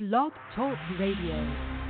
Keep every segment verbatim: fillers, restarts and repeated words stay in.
Blog Talk Radio.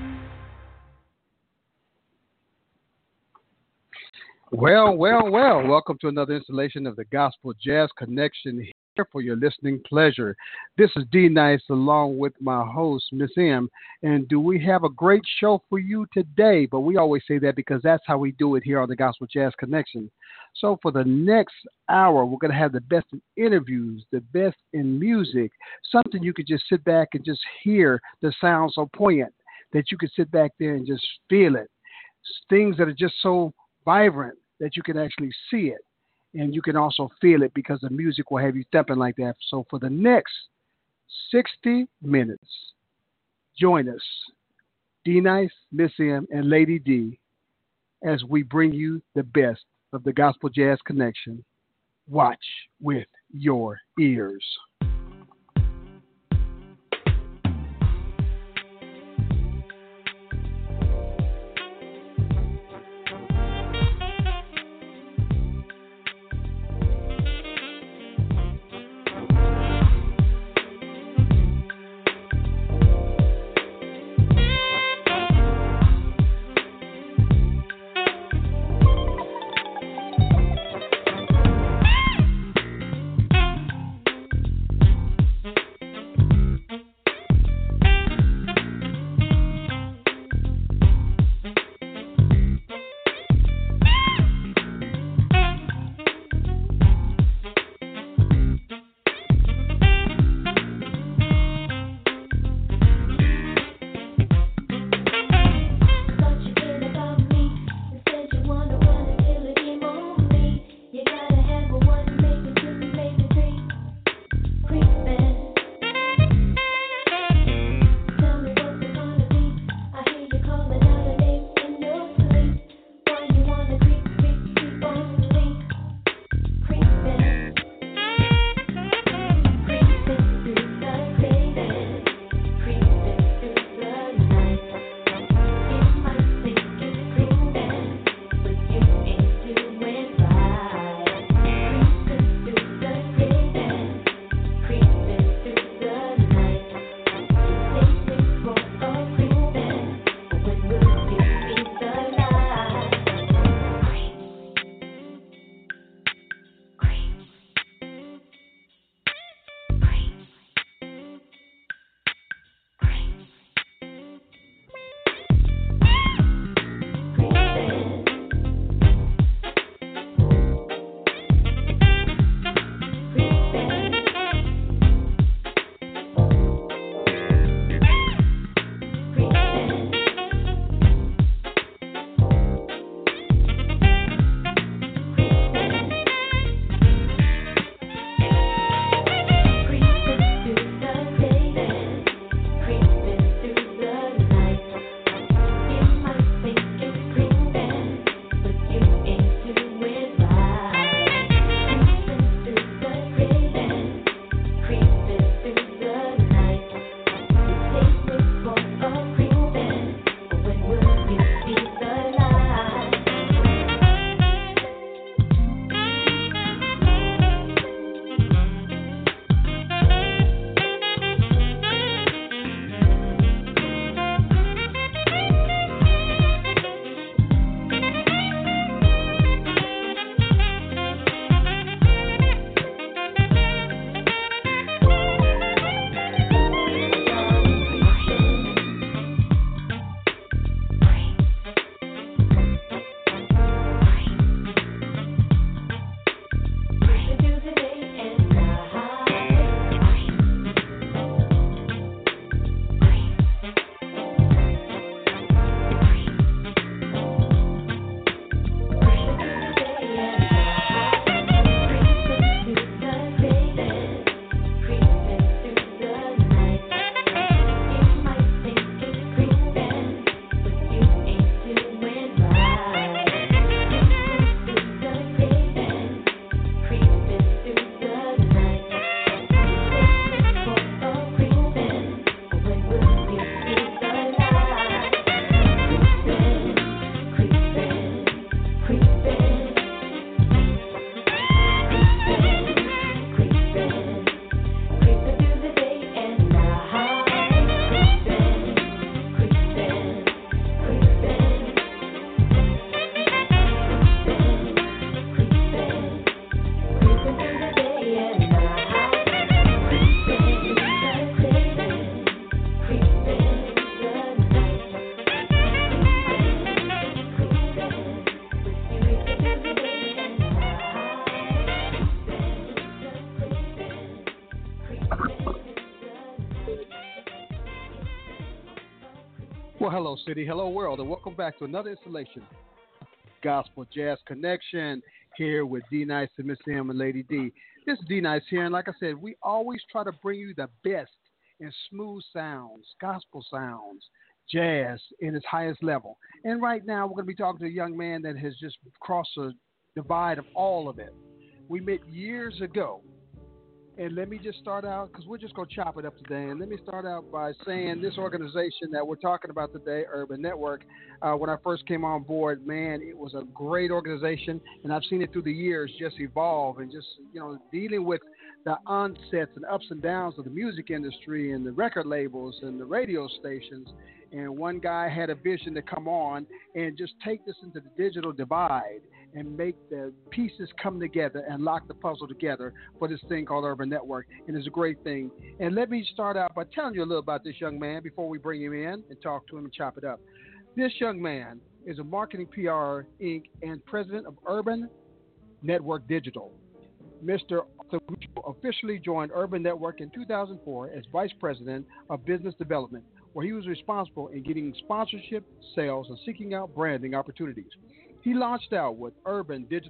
Well, well, well, welcome to another installation of the Gospel Jazz Connection here for your listening pleasure. This is D Nice along with my host, Miss M, and do we have a great show for you today? But we always say that because that's how we do it here on the Gospel Jazz Connection. So for the next hour, we're going to have the best in interviews, the best in music, something you could just sit back and just hear the sound so poignant that you could sit back there and just feel it. Things that are just so vibrant that you can actually see it, and you can also feel it because the music will have you thumping like that. So for the next sixty minutes, join us, D Nice, Miss M, and Lady D, as we bring you the best of the Gospel Jazz Connection. Watch with your ears. Well, hello, City. Hello, world, and welcome back to another installation Gospel Jazz Connection here with D Nice and Miss M and Lady D. This is D Nice here, and like I said, we always try to bring you the best in smooth sounds, gospel sounds, jazz in its highest level. And right now, we're going to be talking to a young man that has just crossed the divide of all of it. We met years ago. And let me just start out, because we're just going to chop it up today. And let me start out by saying this organization that we're talking about today, Urban Network, uh, when I first came on board, man, it was a great organization. And I've seen it through the years just evolve and just, you know, dealing with the onsets and ups and downs of the music industry and the record labels and the radio stations. And one guy had a vision to come on and just take this into the digital divide and make the pieces come together and lock the puzzle together for this thing called Urban Network. And it's a great thing. And let me start out by telling you a little about this young man before we bring him in and talk to him and chop it up. This young man is a marketing P R Incorporated and president of Urban Network Digital. Mister Arthur Mitchell officially joined Urban Network in two thousand four as vice president of business development, where he was responsible in getting sponsorship, sales, and seeking out branding opportunities. He launched out with Urban Digital,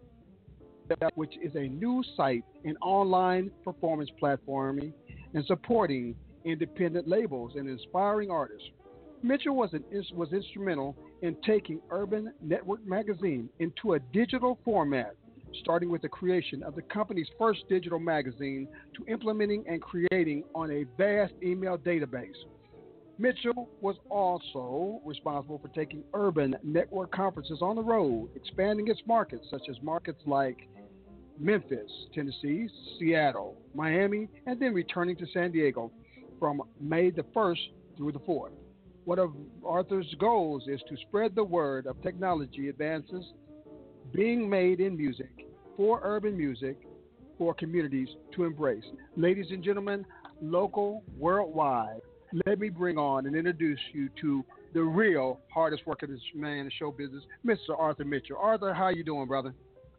which is a new site and online performance platform and supporting independent labels and inspiring artists. Mitchell was, an, was instrumental in taking Urban Network magazine into a digital format, starting with the creation of the company's first digital magazine to implementing and creating on a vast email database. Mitchell was also responsible for taking Urban Network conferences on the road, expanding its markets, such as markets like Memphis, Tennessee, Seattle, Miami, and then returning to San Diego from May the first through the fourth. One of Arthur's goals is to spread the word of technology advances being made in music, for urban music, for communities to embrace. Ladies and gentlemen, local, worldwide, let me bring on and introduce you to the real hardest working man in show business, Mister Arthur Mitchell. Arthur, how you doing, brother?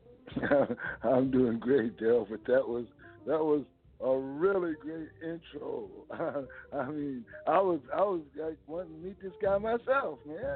I'm doing great, Dale, but that was that was a really great intro. I mean, I was I was like wanting to meet this guy myself, man.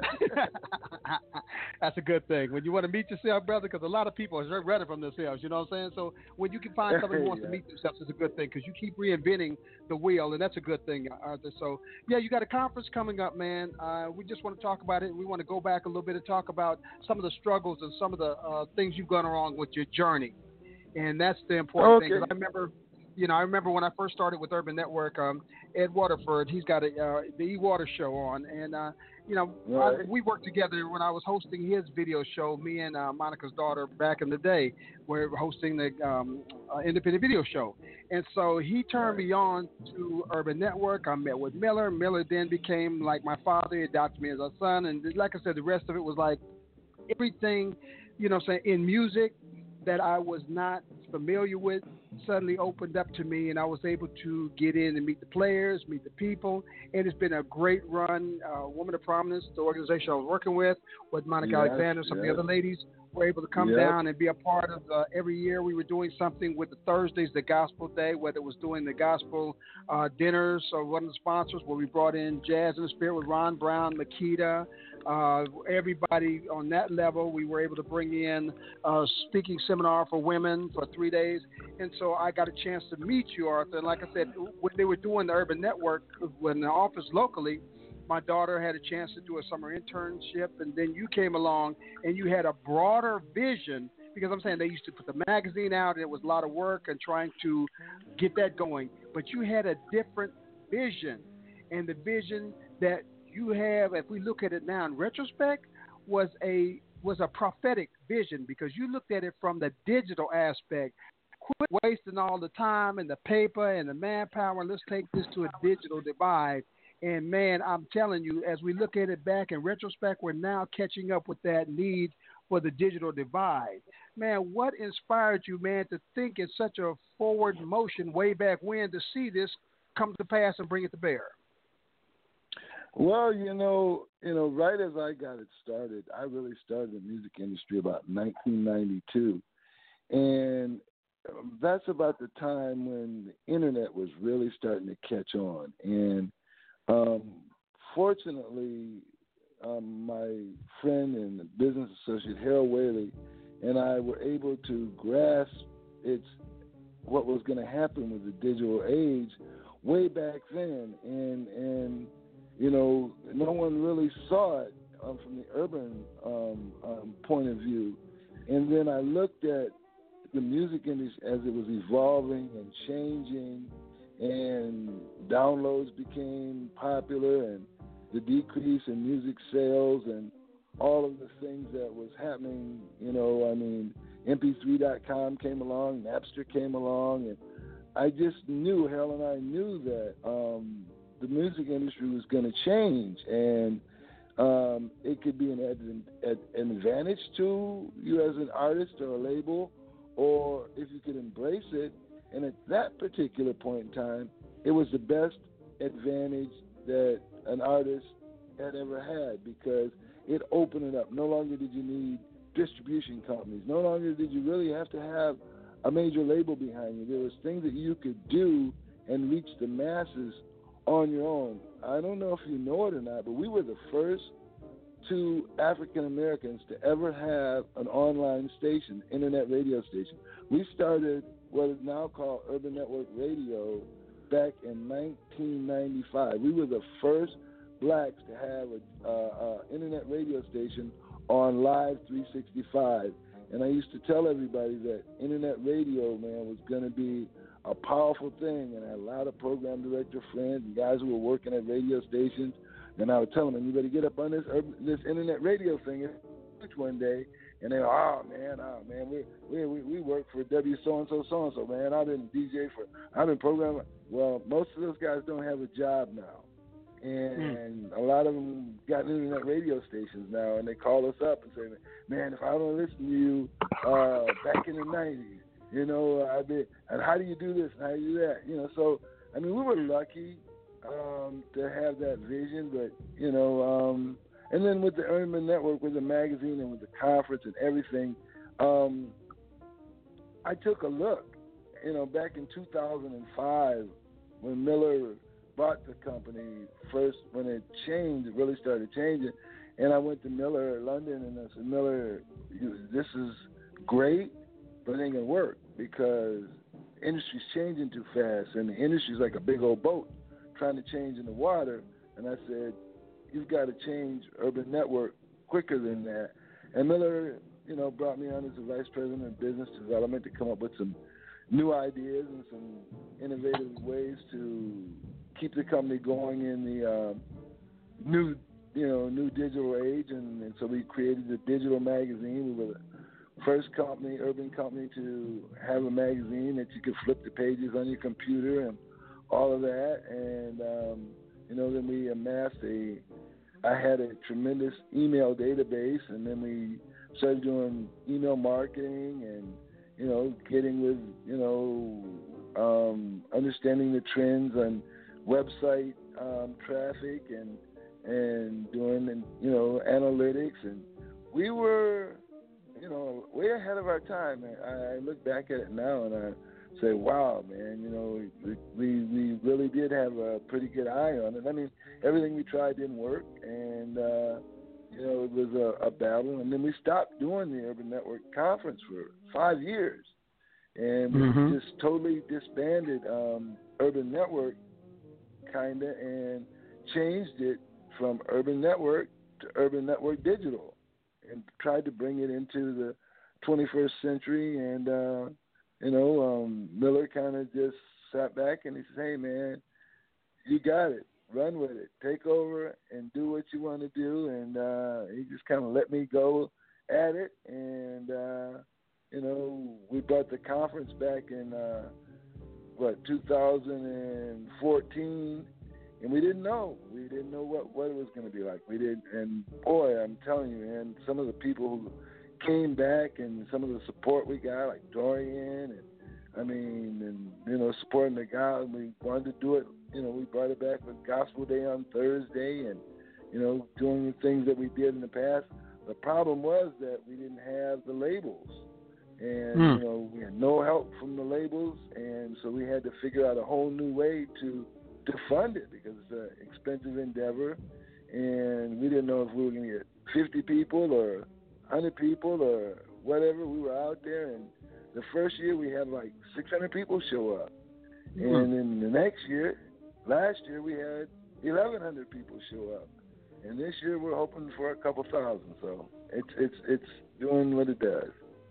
That's a good thing. When you want to meet yourself, brother, because a lot of people are ready from themselves, you know what I'm saying? So when you can find somebody who wants yeah. to meet themselves, it's a good thing because you keep reinventing the wheel, and that's a good thing, Arthur. So, yeah, you got a conference coming up, man. Uh, we just want to talk about it. We want to go back a little bit and talk about some of the struggles and some of the uh, things you've gone along with your journey. And that's the important okay. thing. Because I remember... You know, I remember when I first started with Urban Network, um, Ed Waterford, he's got a, uh, the E-Water show on. And, uh, you know, right. I, we worked together when I was hosting his video show, me and uh, Monica's daughter back in the day, we were hosting the um, uh, independent video show. And so he turned right. me on to Urban Network. I met with Miller. Miller then became like my father. He adopted me as a son. And like I said, the rest of it was like everything, you know what I'm saying, in music that I was not familiar with suddenly opened up to me, and I was able to get in and meet the players, meet the people, and it's been a great run. Uh, Woman of Prominence, the organization I was working with, with Monica yes, Alexander, some yes. of the other ladies, were able to come yep. down and be a part of uh, every year. We were doing something with the Thursdays, the Gospel Day, whether it was doing the Gospel uh, dinners or one of the sponsors where we brought in Jazz in the Spirit with Ron Brown, Makita, uh, everybody on that level. We were able to bring in a speaking seminar for women for three days. And so I got a chance to meet you, Arthur. And like I said, when they were doing the Urban Network, when the office locally, my daughter had a chance to do a summer internship, and then you came along and you had a broader vision, because I'm saying they used to put the magazine out and it was a lot of work and trying to get that going, but you had a different vision, and the vision that you have, if we look at it now in retrospect, was a was a prophetic vision, because you looked at it from the digital aspect. Quit wasting all the time and the paper and the manpower, and let's take this to a digital divide. And, man, I'm telling you, as we look at it back in retrospect, we're now catching up with that need for the digital divide. Man, what inspired you, man, to think in such a forward motion way back when to see this come to pass and bring it to bear? Well, you know, you know, right as I got it started, I really started in the music industry about nineteen ninety-two. And that's about the time when the internet was really starting to catch on. And um, fortunately, um, my friend and business associate Harold Whaley and I were able to grasp its what was going to happen with the digital age way back then, and and you know, no one really saw it um, from the urban um, um, point of view. And then I looked at the music industry as it was evolving and changing, and downloads became popular, and the decrease in music sales, and all of the things that was happening. You know, I mean, M P three dot com came along, Napster came along, and I just knew, Helen and I knew that um, the music industry was going to change, and um, it could be an, ad- ad- an advantage to you as an artist or a label, or if you could embrace it. And at that particular point in time, it was the best advantage that an artist had ever had, because it opened it up. No longer did you need distribution companies. No longer did you really have to have a major label behind you. There was things that you could do and reach the masses on your own. I don't know if you know it or not, but we were the first two African Americans to ever have an online station, internet radio station. We started what is now called Urban Network Radio back in nineteen ninety-five. We were the first blacks to have an uh, uh, internet radio station on Live three sixty-five. And I used to tell everybody that internet radio, man, was going to be a powerful thing. And I had a lot of program director friends and guys who were working at radio stations. And I would tell them, and you better get up on this this internet radio thing one day. And they were, oh, man, oh, man, we we we, we work for W so-and-so, so-and-so, man. I've been D J for, I've been programming. Well, most of those guys don't have a job now. And mm. a lot of them got internet radio stations now, and they call us up and say, man, if I don't listen to you uh, back in the nineties, you know, I did, and how do you do this and how do you do that? You know, so, I mean, we were lucky um, to have that vision, but, you know, um, and then with the Urban Network, with the magazine and with the conference and everything, um, I took a look, you know, back in two thousand five when Miller bought the company first, when it changed, it really started changing. And I went to Miller, London, and I said, Miller, you, this is great, but it ain't going to work because the industry's changing too fast, and the industry's like a big old boat trying to change in the water. And I said, you've got to change Urban Network quicker than that. And Miller, you know, brought me on as the vice president of business development to come up with some new ideas and some innovative ways to keep the company going in the uh, new, you know, new digital age. And, and so we created the digital magazine. We were the first company, urban company, to have a magazine that you could flip the pages on your computer and all of that. And, um, you know, then we amassed a, I had a tremendous email database, and then we started doing email marketing and, you know, getting with, you know, um, understanding the trends on website um, traffic and and doing, and you know, analytics. And we were, you know, way ahead of our time. I, I look back at it now and I say, wow, man, you know, we, we we really did have a pretty good eye on it. I mean, everything we tried didn't work, and uh, you know, it was a, a battle. And then we stopped doing the Urban Network Conference for five years, and we mm-hmm. just totally disbanded um, Urban Network, kind of, and changed it from Urban Network to Urban Network Digital, and tried to bring it into the twenty-first century. And uh, you know, um, Miller kind of just sat back and he said, hey, man, you got it. Run with it. Take over and do what you want to do. And uh, he just kind of let me go at it. And, uh, you know, we brought the conference back in, uh, what, two thousand fourteen. And we didn't know. We didn't know what, what it was going to be like. We didn't. And, boy, I'm telling you, man, some of the people who came back and some of the support we got, like Dorian, and I mean, and, you know, supporting the guy. We wanted to do it. You know, we brought it back with Gospel Day on Thursday and, you know, doing the things that we did in the past. The problem was that we didn't have the labels. And, mm. you know, we had no help from the labels. And so we had to figure out a whole new way to, to fund it because it's an expensive endeavor. and we didn't know if we were going to get fifty people or one hundred people or whatever. We were out there, and the first year we had like six hundred people show up. Mm-hmm. And then the next year, last year, we had eleven hundred people show up. And this year we're hoping for a couple thousand. So it's it's it's doing what it does.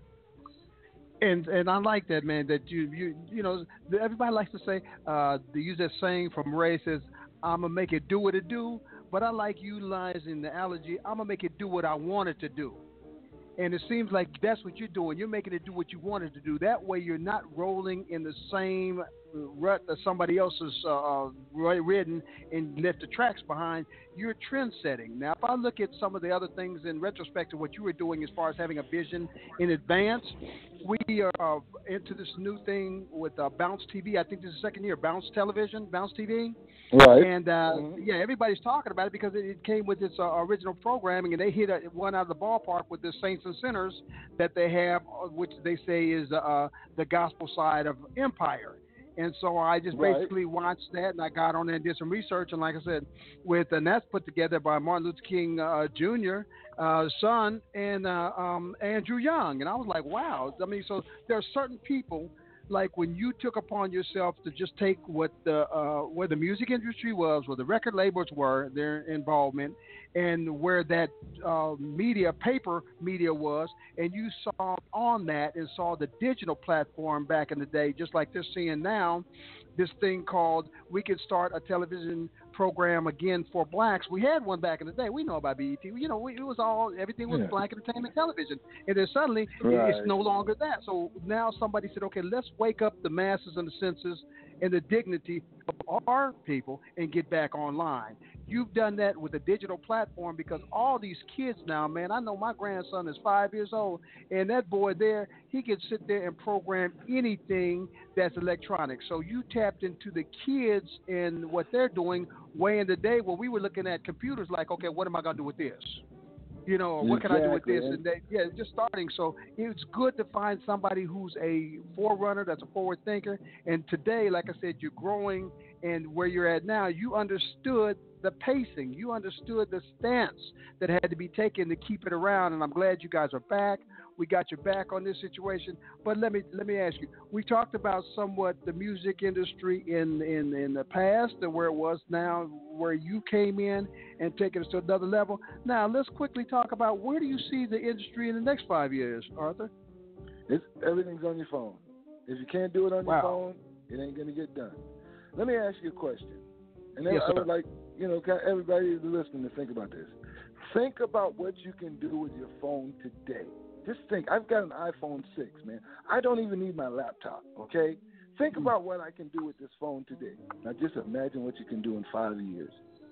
And and I like that, man. That you you you know everybody likes to say uh, they use that saying from Ray says, "I'm gonna make it do what it do." But I like utilizing the analogy. I'm gonna make it do what I want it to do. And it seems like that's what you're doing. You're making it do what you want it to do. That way you're not rolling in the same rut that somebody else has uh, ridden and left the tracks behind. You're trend setting. Now, if I look at some of the other things in retrospect to what you were doing as far as having a vision in advance, we are uh, into this new thing with uh, Bounce T V. I think this is the second year, Bounce Television, Bounce T V. Right. And, uh, mm-hmm. yeah, everybody's talking about it because it, it came with its uh, original programming, and they hit a, one out of the ballpark with the Saints and Sinners that they have, which they say is uh, the gospel side of Empire. And so I just right. basically watched that, and I got on there and did some research. And like I said, with and that's put together by Martin Luther King uh, Junior Uh, son and uh, um, Andrew Young. And I was like, wow. I mean, so there are certain people, like when you took upon yourself to just take what the uh, where the music industry was, where the record labels were, their involvement, and where that uh, media, paper media was, and you saw on that and saw the digital platform back in the day, just like they're seeing now, this thing called we could start a television program again for blacks. We had one back in the day. We know about B E T. You know, we, it was all, everything was yeah. black entertainment television. And then suddenly right. it's no longer that. So now somebody said, okay, let's wake up the masses and the senses and the dignity of our people and get back online. You've done that with a digital platform because all these kids now, man, I know my grandson is five years old, and that boy there, he can sit there and program anything that's electronic. So you tapped into the kids and what they're doing way in the day where we were looking at computers like, okay, what am I going to do with this? You know, what exactly. can I do with this? And they, yeah, just starting. So it's good to find somebody who's a forerunner, that's a forward thinker. And today, like I said, you're growing, and where you're at now, you understood the pacing. You understood the stance that had to be taken to keep it around. And I'm glad you guys are back. We got your back on this situation. But let me let me ask you, we talked about somewhat the music industry in, in, in the past and where it was now, where you came in and taking us to another level. Now, let's quickly talk about where do you see the industry in the next five years, Arthur? It's, everything's on your phone. If you can't do it on wow. your phone, it ain't going to get done. Let me ask you a question. And then yes, I would like, you know, everybody listening to think about this. Think about what you can do with your phone today. Just think, I've got an iPhone six, man. I don't even need my laptop, okay? Think about what I can do with this phone today. Now just imagine what you can do in five years.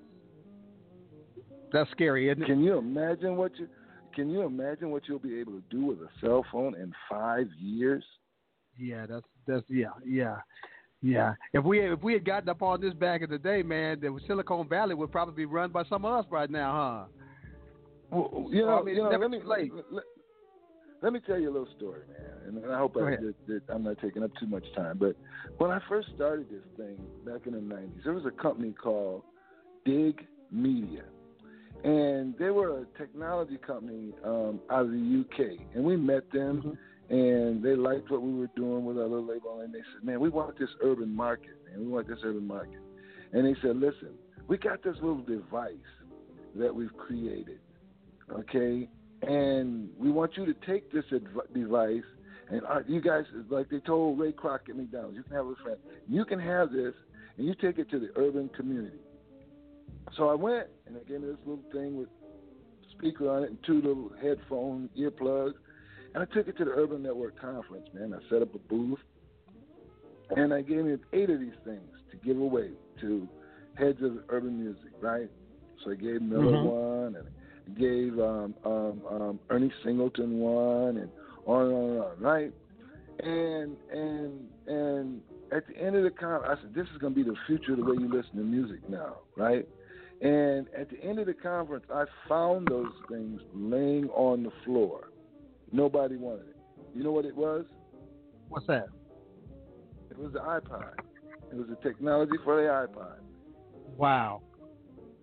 That's scary, isn't it? Can you imagine what you can you imagine what you'll be able to do with a cell phone in five years? Yeah, that's that's yeah, yeah. Yeah, if we if we had gotten up on this back in the day, man, the Silicon Valley would probably be run by some of us right now, huh? Well, you know, I mean, you know let, me, let, let, let me tell you a little story, man, and I hope I, that, that I'm not taking up too much time. But when I first started this thing back in the nineties, there was a company called Dig Media, and they were a technology company um, out of the U K, and we met them. Mm-hmm. And they liked what we were doing with our little label, and they said, man, we want this urban market, man. We want this urban market. And they said, listen, we got this little device that we've created, okay? And we want you to take this adv- device, and uh, you guys, like they told Ray Kroc at McDonald's, you can have a friend. You can have this, and you take it to the urban community. So I went, and they gave me this little thing with a speaker on it and two little headphone earplugs. And I took it to the Urban Network Conference, man. I set up a booth, and I gave him eight of these things to give away to heads of urban music, right? So I gave Miller mm-hmm. one, and I gave um, um, um, Ernie Singleton one, and on and on and on, right? And and and at the end of the conference, I said, this is going to be the future of the way you listen to music now, right? And at the end of the conference, I found those things laying on the floor. Nobody wanted it. You know what it was? What's that? It was the iPod. It was the technology for the iPod. Wow.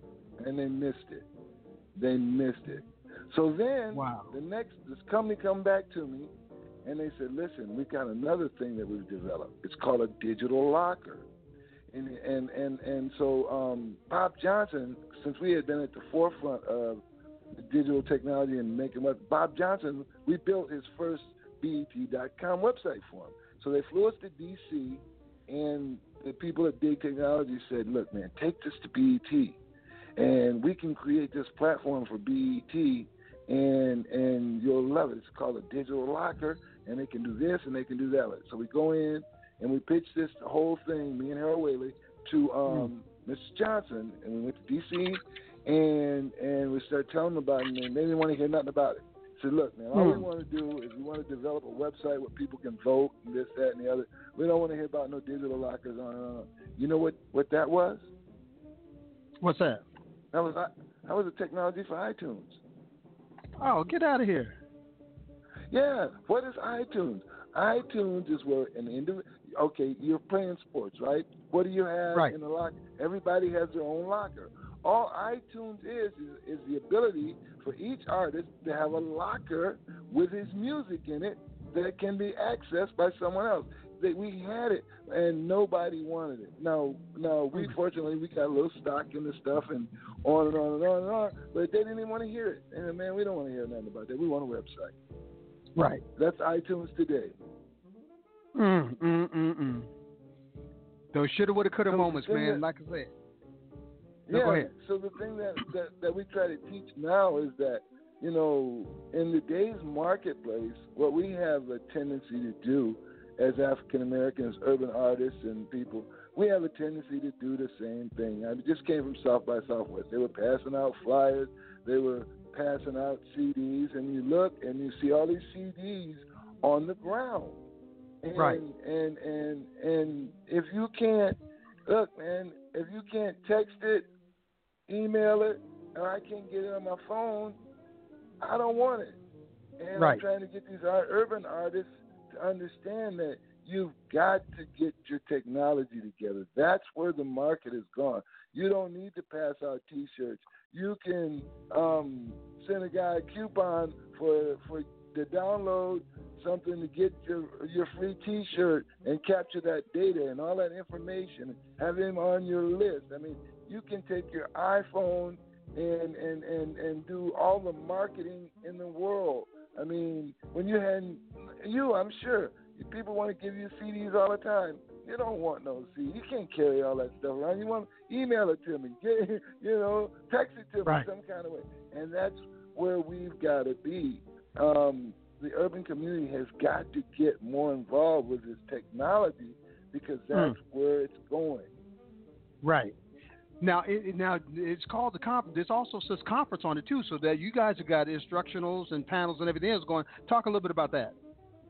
and they missed it. They missed it. So then wow. the next, this company come back to me, and they said, listen, we've got another thing that we've developed. It's called a digital locker. And and, and, and so um, Bob Johnson, since we had been at the forefront of digital technology and making what Bob Johnson, we built his first B E T dot com website for him. So they flew us to D C, and the people at Big Technology said, look, man, take this to B E T, and we can create this platform for B E T, and and you'll love it. It's called a digital locker, and they can do this and they can do that. So we go in and we pitch this whole thing, me and Harold Whaley, to um, mm. Mister Johnson, and we went to D C, and and we started telling them about it, and they didn't want to hear nothing about it. Said, look, man, all mm. we want to do is we want to develop a website where people can vote and this, that, and the other. We don't want to hear about no digital lockers. On, on. You know what, what that was? What's that? That was that was a technology for iTunes. Oh, get out of here. Yeah. What is iTunes? iTunes is where an individual, okay, you're playing sports, right? What do you have right. in the locker? Everybody has their own locker. All iTunes is, is is the ability for each artist to have a locker with his music in it that can be accessed by someone else. That we had it and nobody wanted it. Now, now we fortunately we got a little stock in the stuff and on and on and on and on, but they didn't even want to hear it. And man, we don't want to hear nothing about that. We want a website. Right. That's iTunes today. Mm, mm, mm, mm. Those shoulda, woulda, coulda so moments, man. That, like I said. No, yeah. Go ahead. So the thing that, that, that we try to teach now is that, you know, in today's marketplace, what we have a tendency to do as African Americans, urban artists, and people, we have a tendency to do the same thing. I just came from South by Southwest. They were passing out flyers. They were passing out C Ds, and you look and you see all these C Ds on the ground. And, right. And and and if you can't look, man, if you can't text it, email it, or I can't get it on my phone, I don't want it. And right. I'm trying to get these art, urban artists to understand that you've got to get your technology together. That's where the market is gone. You don't need to pass out T-shirts. You can um, send a guy a coupon for for to download something to get your your free T-shirt and capture that data and all that information. Have him on your list. I mean, you can take your iPhone and and, and, and do all the marketing in the world. I mean, when you had you, I'm sure people want to give you C Ds all the time. You don't want no C D. You can't carry all that stuff around. You want to email it to me, get, you know, text it to right. me some kind of way. And that's where we've got to be. Um, the urban community has got to get more involved with this technology because that's mm. where it's going. Right. Now, it, now it's called the conference. This also says conference on it too, so that you guys have got instructionals and panels and everything else going. Talk a little bit about that.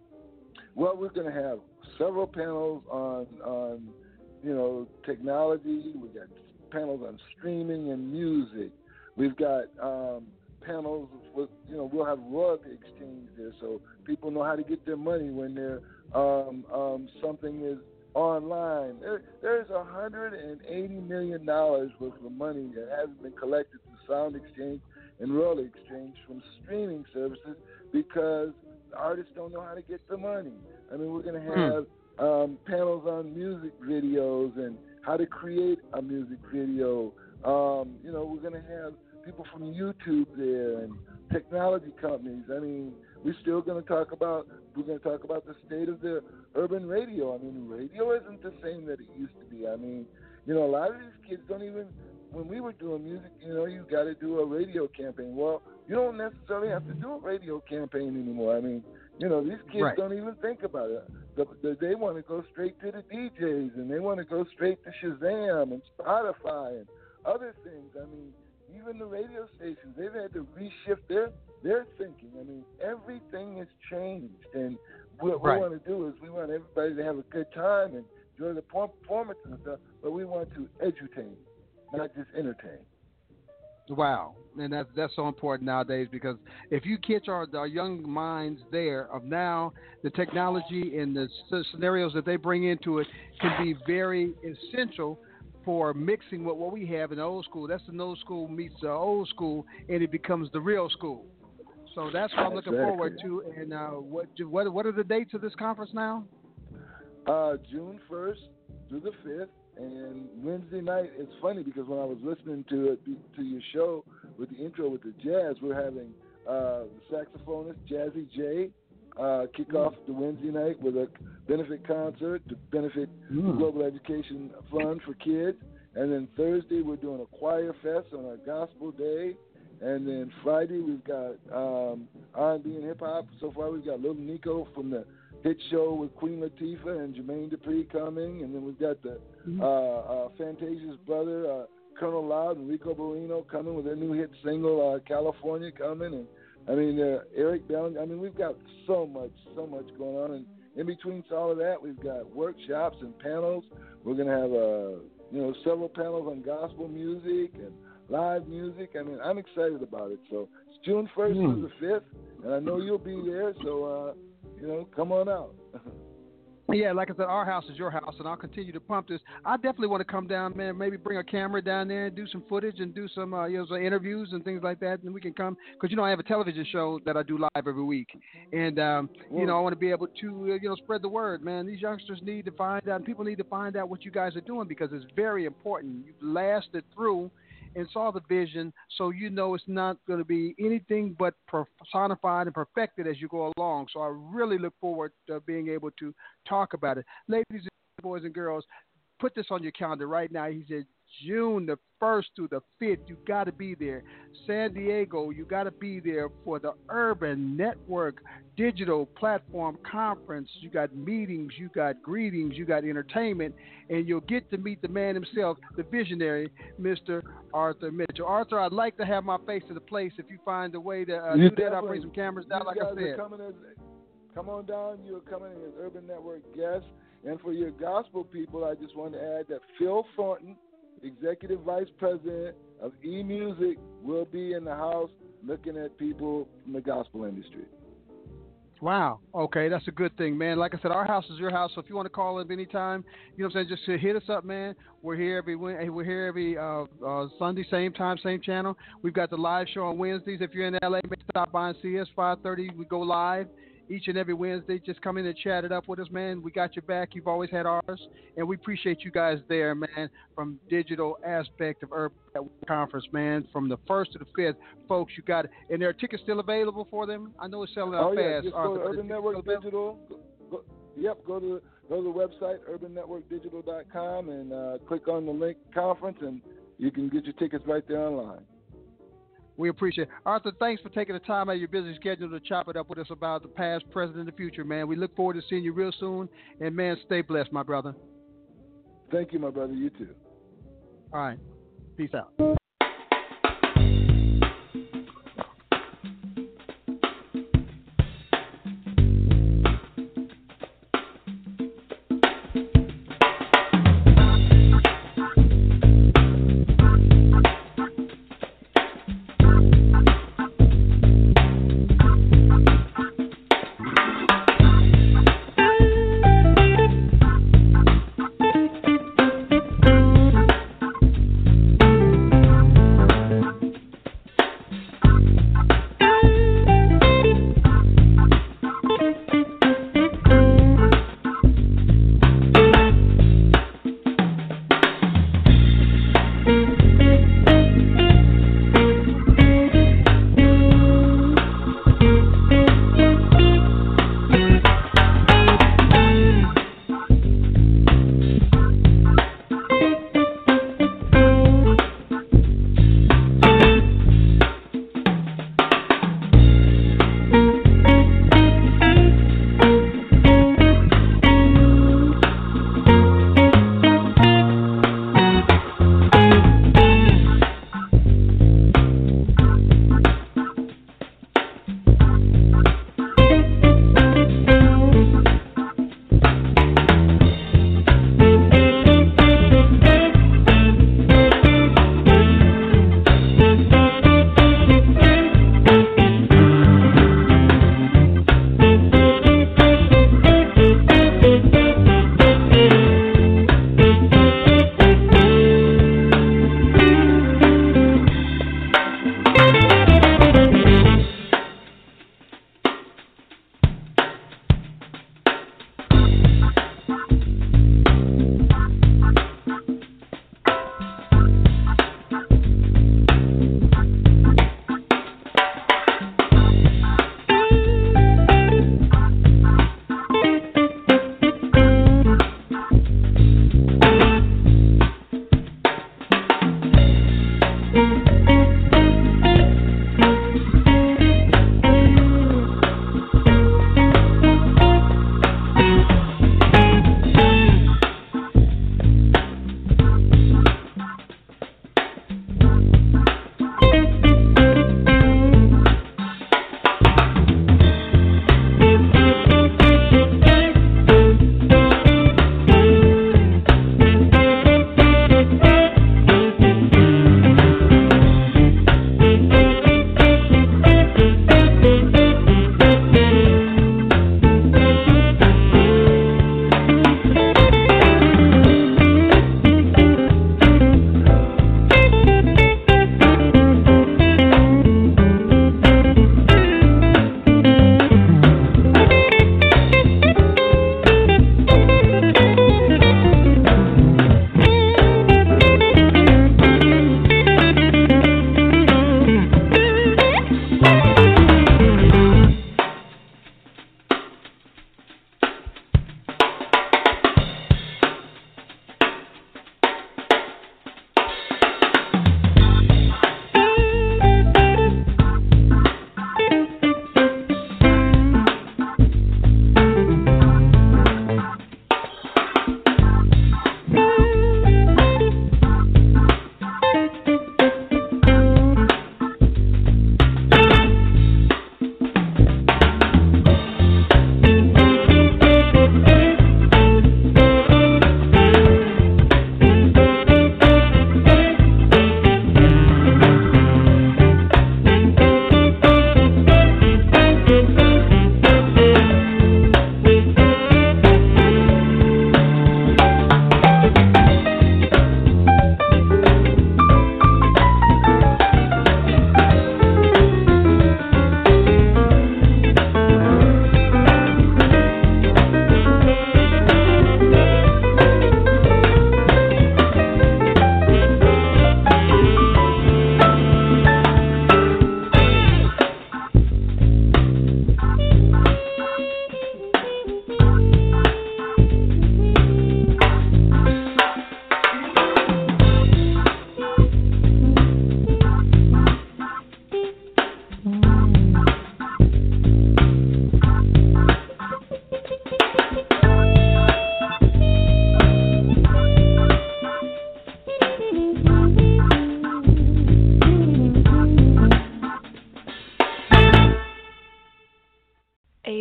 Well, we're going to have several panels on, on, you know, technology. We've got panels on streaming and music. We've got um, panels with, you know, we'll have royalty exchange there so people know how to get their money when they're um, um, something is online. There, there's one hundred eighty million dollars worth of money that hasn't been collected through sound exchange and royalty exchange from streaming services because the artists don't know how to get the money. I mean, we're going to have hmm. um, panels on music videos and how to create a music video. Um, you know, we're going to have people from YouTube there and technology companies. I mean, we're still going to talk about, we're going to talk about the state of the urban radio. I mean, radio isn't the same that it used to be. I mean, you know, a lot of these kids don't even, when we were doing music, you know, you got to do a radio campaign. Well, you don't necessarily have to do a radio campaign anymore. I mean, you know, these kids right. don't even think about it. The, the, they want to go straight to the D Js, and they want to go straight to Shazam and Spotify and other things. I mean, even the radio stations, they've had to reshift their, their thinking. I mean, everything has changed. And what right. we want to do is we want everybody to have a good time and enjoy the performance and stuff, but we want to edutain, not just entertain. Wow, and that's that's so important nowadays because if you catch our, our young minds there of now, the technology and the scenarios that they bring into it can be very essential for mixing what, what we have in the old school. That's the old school meets the old school, and it becomes the real school. So that's what I'm looking Exactly. forward to. And uh, what what what are the dates of this conference now? Uh, June first through the fifth, and Wednesday night. It's funny because when I was listening to it, to your show with the intro with the jazz, we're having uh, the saxophonist Jazzy J uh, kick off the Wednesday night with a benefit concert to benefit mm. the Global Education Fund for kids. And then Thursday we're doing a choir fest on our Gospel Day. And then Friday we've got um, R and B and hip hop. So far we've got Little Nico from the hit show with Queen Latifah and Jermaine Dupri coming. And then we've got the mm-hmm. uh, uh, Fantasia's brother, uh, Colonel Loud and Rico Barino coming with their new hit single, uh, California, coming. And I mean, uh, Eric Bell. I mean, we've got so much, so much going on. And in between all of that, we've got workshops and panels. We're going to have, uh, you know, several panels on gospel music and live music. I mean, I'm excited about it. So it's June first mm. to the fifth, and I know you'll be there. So, uh, you know, come on out. Yeah, like I said, our house is your house, and I'll continue to pump this. I definitely want to come down, man, maybe bring a camera down there and do some footage and do some, uh, you know, some interviews and things like that, and we can come. Because, you know, I have a television show that I do live every week. And, um, you know, I want to be able to, uh, you know, spread the word, man. These youngsters need to find out, and people need to find out what you guys are doing because it's very important. You've lasted through and saw the vision, so you know it's not going to be anything but personified and perfected as you go along. So I really look forward to being able to talk about it. Ladies and boys and girls, put this on your calendar right now. He said June the first through the fifth, you got to be there. San Diego, you got to be there for the Urban Network Digital Platform Conference. You got meetings, you got greetings, you got entertainment, and you'll get to meet the man himself, the visionary, Mister Arthur Mitchell. Arthur, I'd like to have my face to the place. If you find a way to uh, do that, I'll bring some cameras down, like I said. As, come on down. You're coming as Urban Network guests. And for your gospel people, I just want to add that Phil Thornton, Executive Vice President of eMusic, will be in the house looking at people from the gospel industry. Wow. Okay, that's a good thing, man. Like I said, our house is your house, so if you want to call in anytime, you know what I'm saying, just hit us up, man. We're here every we're here every uh, uh, Sunday, same time, same channel. We've got the live show on Wednesdays. If you're in L A, make stop by and see us. five thirty, we go live each and every Wednesday. Just come in and chat it up with us, man. We got your back. You've always had ours, and we appreciate you guys there, man, from digital aspect of Urban Conference, man, from the first to the fifth. Folks, you got it. And there are tickets still available for them? I know it's selling out oh, fast. Yeah, just go to Urban Network Digital. Go, go, yep, go to, go to the website, urban network digital dot com, and uh, click on the link conference, and you can get your tickets right there online. We appreciate it. Arthur, thanks for taking the time out of your busy schedule to chop it up with us about the past, present, and the future, man. We look forward to seeing you real soon. And, man, stay blessed, my brother. Thank you, my brother. You too. All right. Peace out.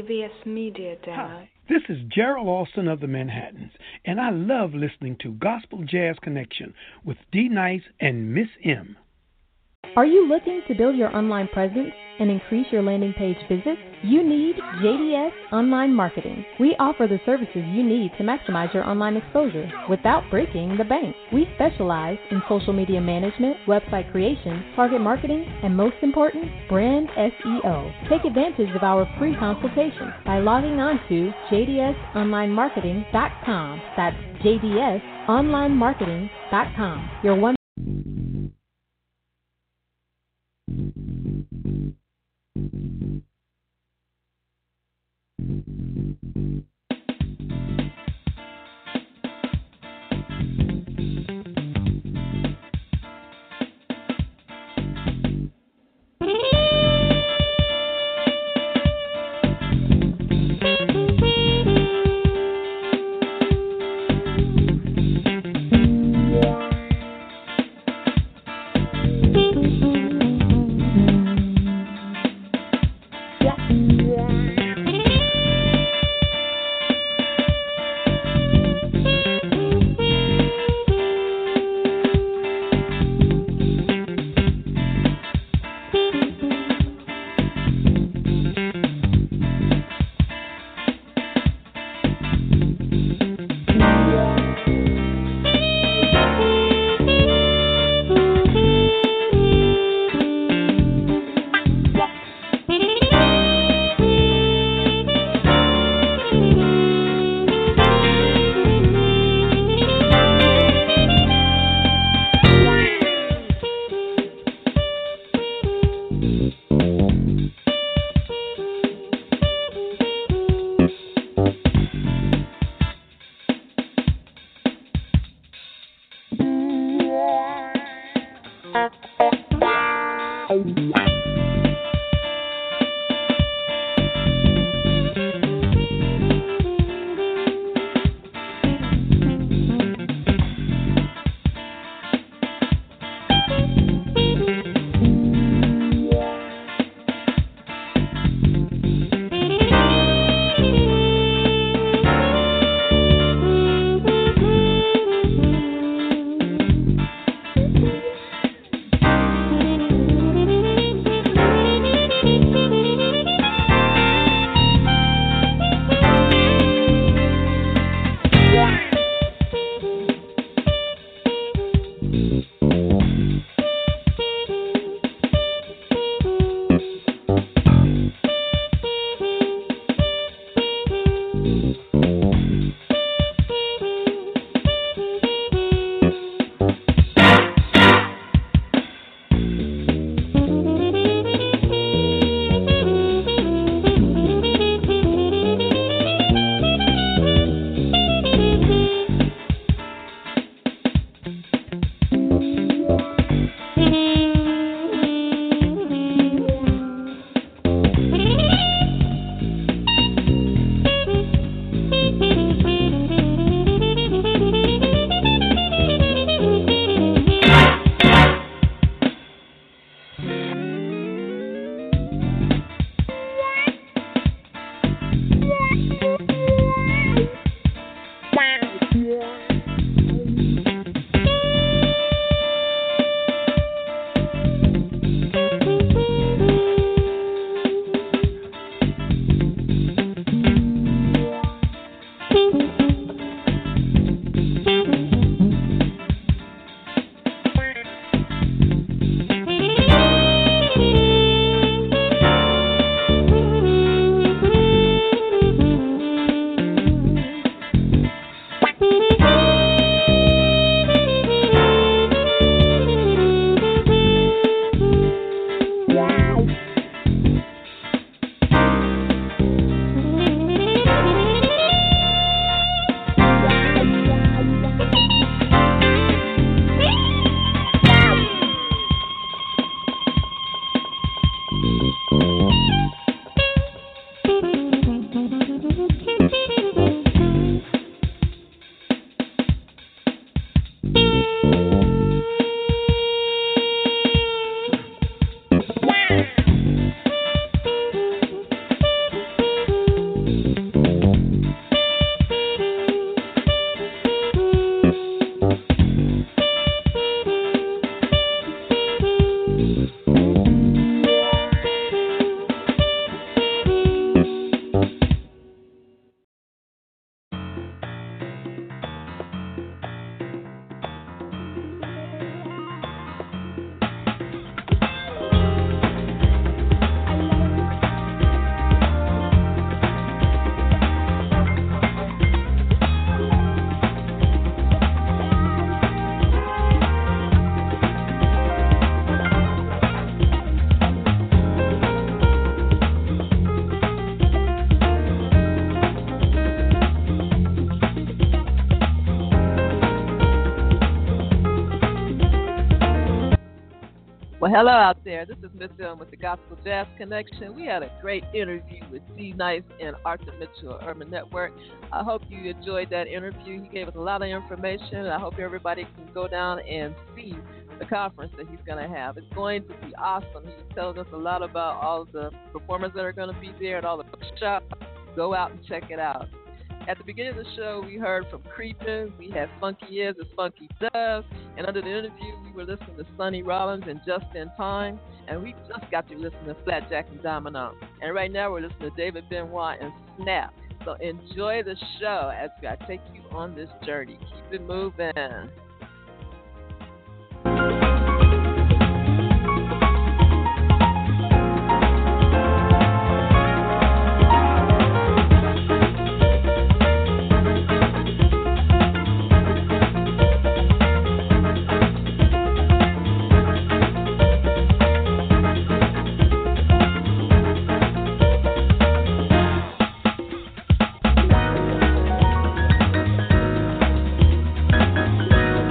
B S Media Demo. Hi, this is Gerald Austin of the Manhattans, and I love listening to Gospel Jazz Connection with D Nice and Miss M. Are you looking to build your online presence and increase your landing page visits? You need J D S Online Marketing. We offer the services you need to maximize your online exposure without breaking the bank. We specialize in social media management, website creation, target marketing, and most important, brand S E O. Take advantage of our free consultation by logging on to j d s online marketing dot com. That's j d s online marketing dot com. Your one hello out there. This is Miss M with the Gospel Jazz Connection. We had a great interview with D Nice and Arthur Mitchell, Urban Network. I hope you enjoyed that interview. He gave us a lot of information. I hope everybody can go down and see the conference that he's going to have. It's going to be awesome. He's telling us a lot about all of the performers that are going to be there and all the workshops. Go out and check it out. At the beginning of the show, we heard from Creepin', we had Funky Is as Funky Does, and under the interview, we were listening to Sonny Rollins and Just in Time, and we just got to listen to Flapjack and Domino. And right now, we're listening to David Benoit and Snap. So enjoy the show as I take you on this journey. Keep it moving. Thank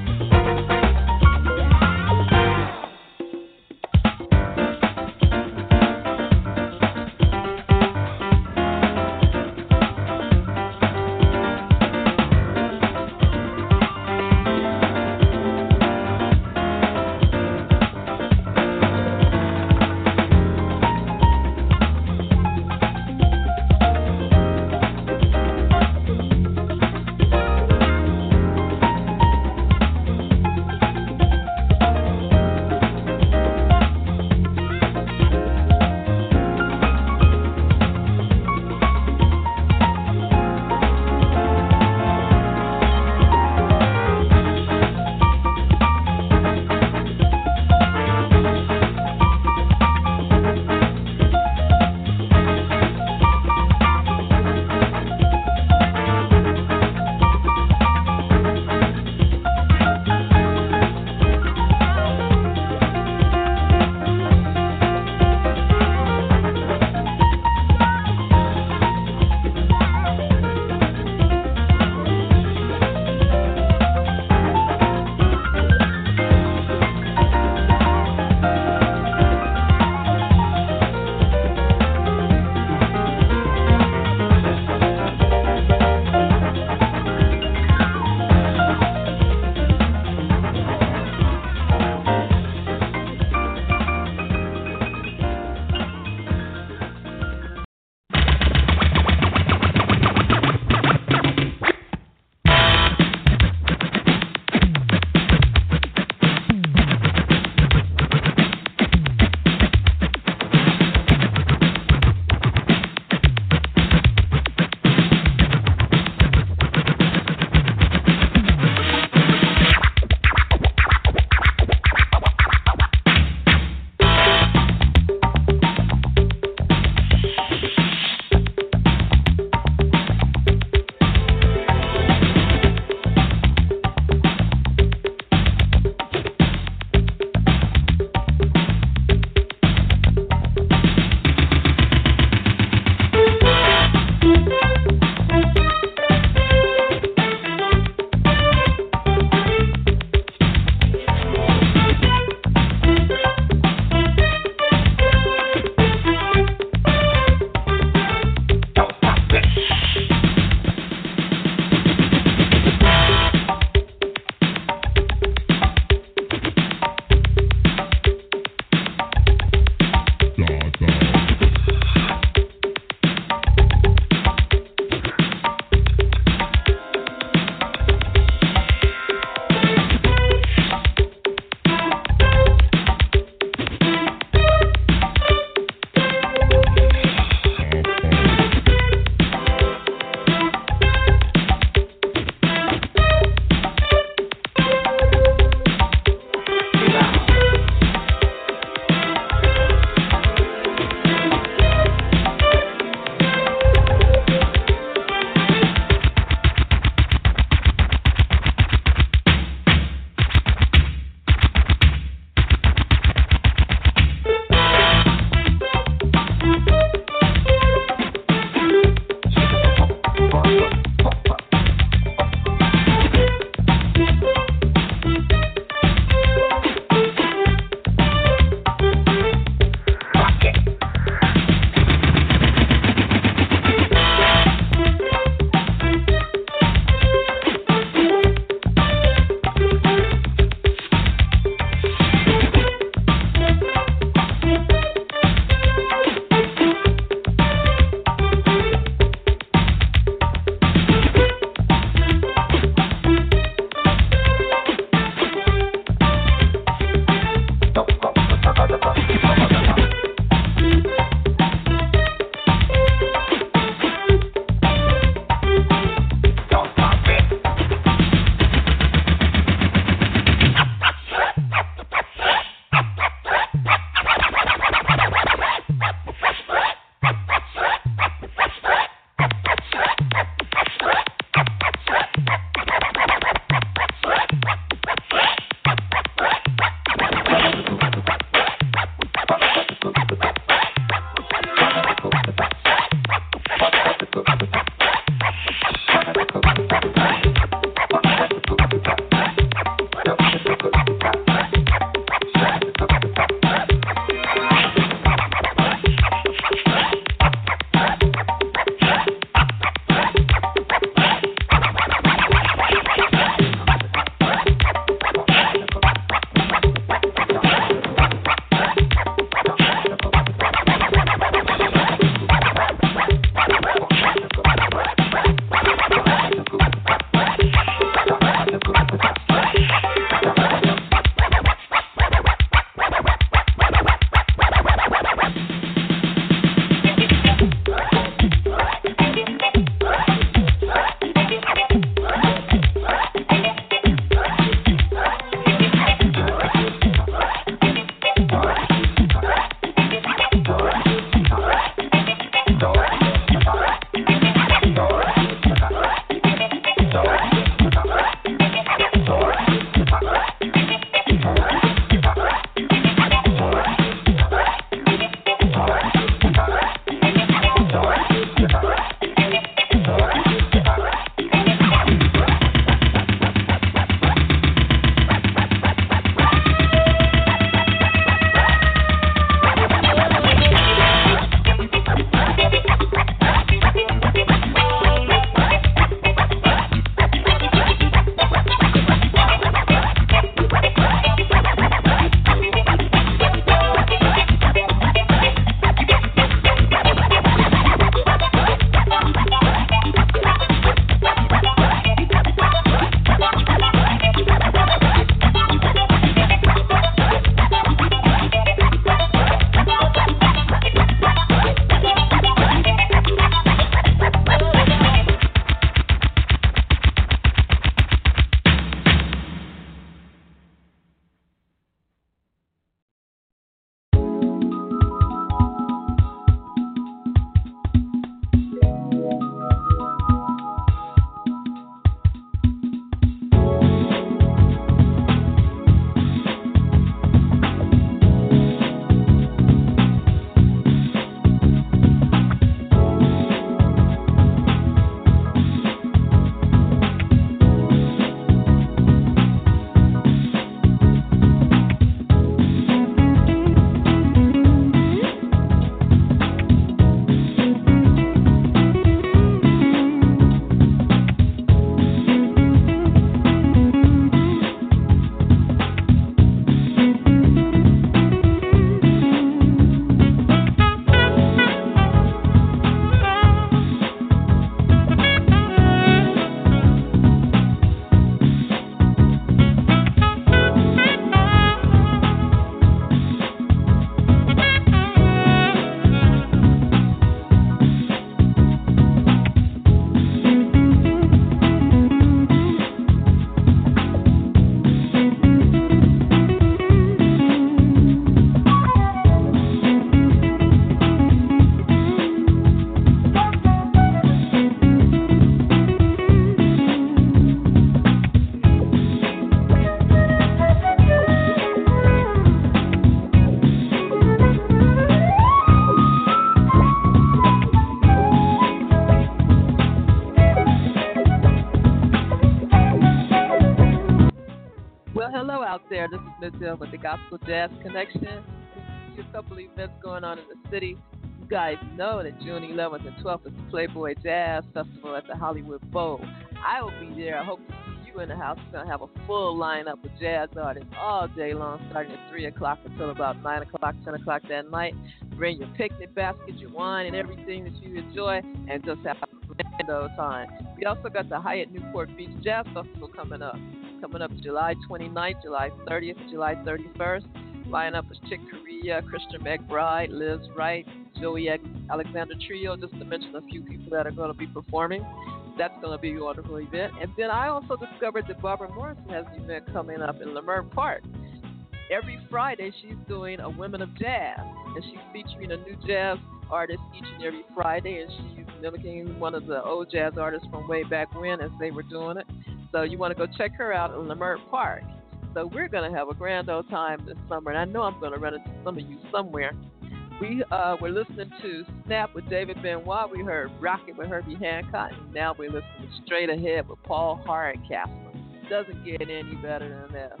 again, this is Miz Hill with the Gospel Jazz Connection. There's a couple events going on in the city. You guys know that June eleventh and twelfth is the Playboy Jazz Festival at the Hollywood Bowl. I will be there. I hope to see you in the house. We're going to have a full lineup of jazz artists all day long, starting at three o'clock until about nine o'clock, ten o'clock that night. Bring your picnic basket, your wine, and everything that you enjoy, and just have a grand time. We also got the Hyatt Newport Beach Jazz Festival coming up. Coming up July twenty-ninth, July thirtieth, July thirty-first. Lineup is Chick Corea, Christian McBride, Liz Wright, Joey Alexander Trio, just to mention a few people that are going to be performing. That's going to be a wonderful event. And then I also discovered that Barbara Morrison has an event coming up in Leimert Park. Every Friday, she's doing a Women of Jazz, and she's featuring a new jazz artist each and every Friday, and she's mimicking one of the old jazz artists from way back when as they were doing it. So you want to go check her out in Leimert Park. So we're going to have a grand old time this summer, and I know I'm going to run into some of you somewhere. We uh, were listening to Snap with David Benoit. We heard Rocket with Herbie Hancock, and now we're listening to Straight Ahead with Paul Hardcastle. Doesn't get any better than that.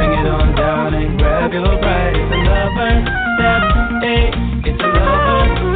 It's a lover,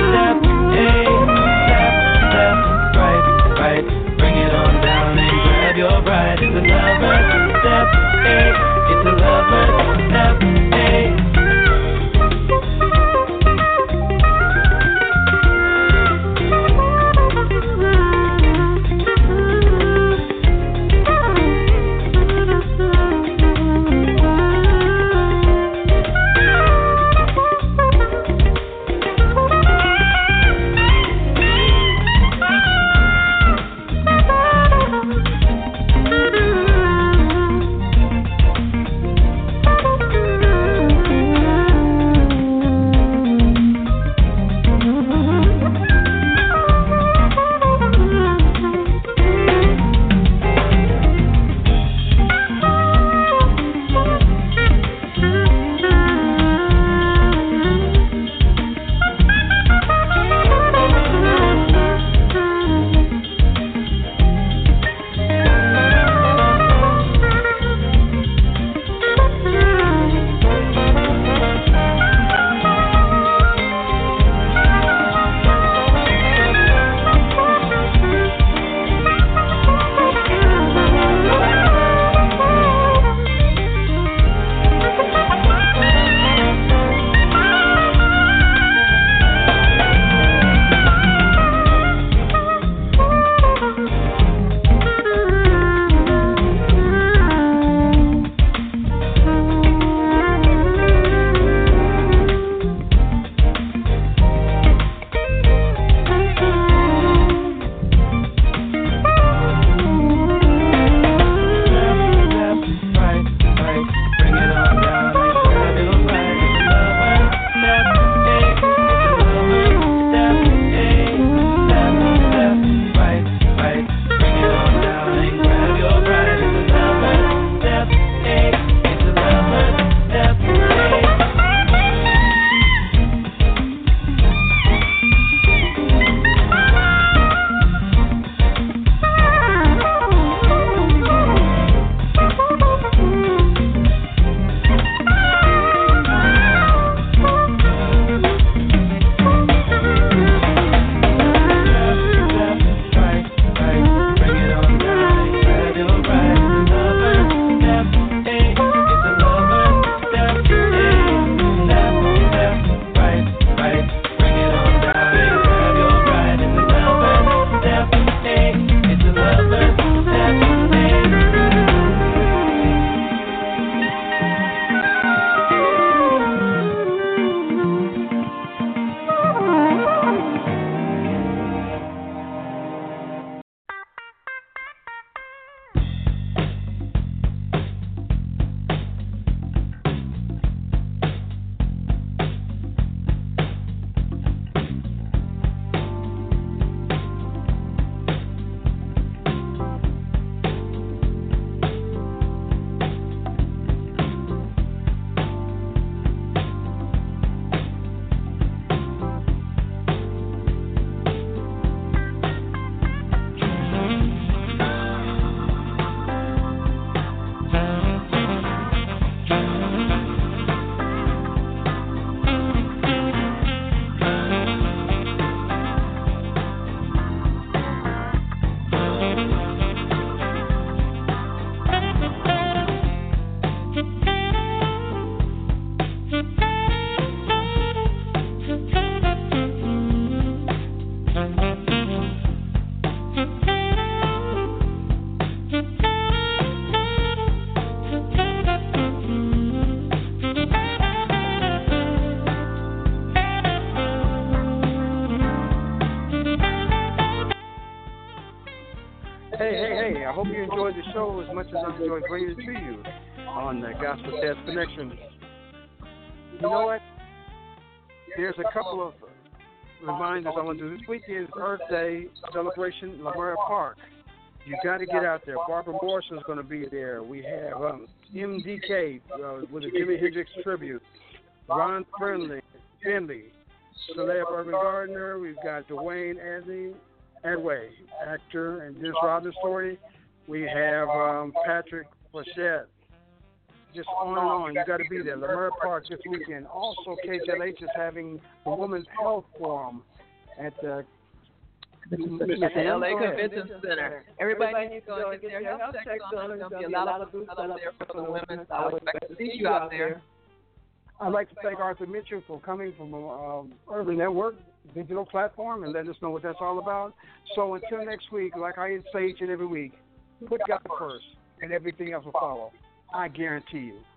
the show as much as I enjoy bringing it to you on the Gospel Jazz Connection. You know what? There's a couple of reminders I want to do. This weekend is Earth Day celebration, Lamar Park. You got to get out there. Barbara Morrison's going to be there. We have um, M D K uh, with a Jimi Hendrix tribute. Ron Finley, Finley, Celeb Urban Gardner. We've got Dwayne Adley, Adway, actor, and Dennis Rodman story. We have um, Patrick Flechette. Just on and on. You got to be there. Lamar Park this weekend. Also, K J L H is having the Women's Health Forum at the At the L A Convention Center. Everybody needs to go and get their health checks on. There's going to be a lot of booths out there for the women. I would expect to see you out there. I'd like to thank Arthur Mitchell for coming from um, Urban Network digital platform and letting us know what that's all about. So until next week, like I say each and every week, put God first and everything else will follow. I guarantee you.